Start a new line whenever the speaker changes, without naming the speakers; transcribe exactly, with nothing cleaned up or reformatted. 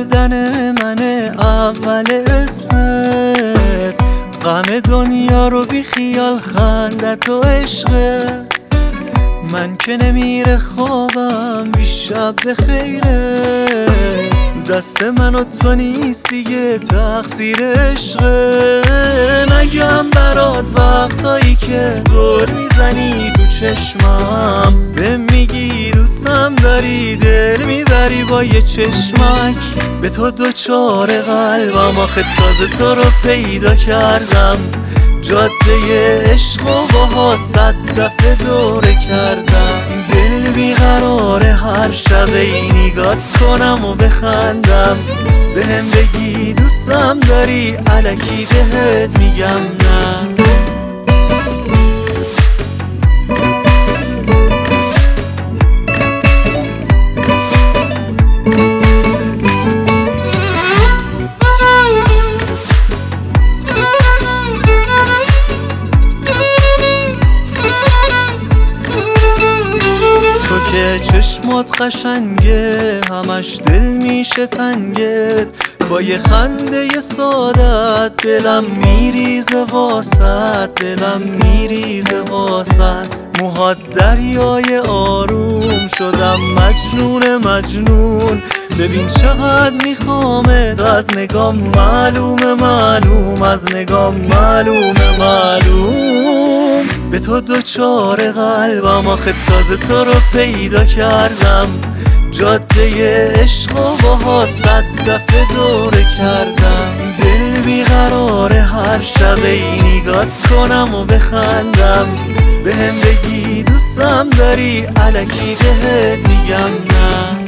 کردن من اول اسمت، غم دنیا رو بی خیال خندت و عشقه. من که نمیره خوابم بی شب به خیره، دست من و تو نیست دیگه تقصیر عشقه. نگم برات وقتایی که زل میزنی تو چشمم، به میگی دوستم داری دل میبری با یه چشمک. به تو دوچار قلبم آخه تازه تو رو پیدا کردم، جاده عشق و باهات صد دفعه دوره کردم. دل بیقراره هر شب ای نگات کنم و بخندم، بهم بگی دوستم داری الکی بهت میگم نه. تو که چشمات قشنگه همش دل میشه تنگت، با یه خنده سادت دلم میریزه واسط، دلم میریزه واسط. موهات دریای آروم شدم مجنون مجنون، ببین چقدر میخوامت از نگام معلومه معلوم، از نگام معلومه معلوم. به تو دوچار قلبم آخه تازه تو رو پیدا کردم، جاده عشق و باهات صد دفعه دوره کردم. دل بیقراره هر شب ای نگات کنم و بخندم، بهم بگی دوستم داری الکی بهت میگم نه.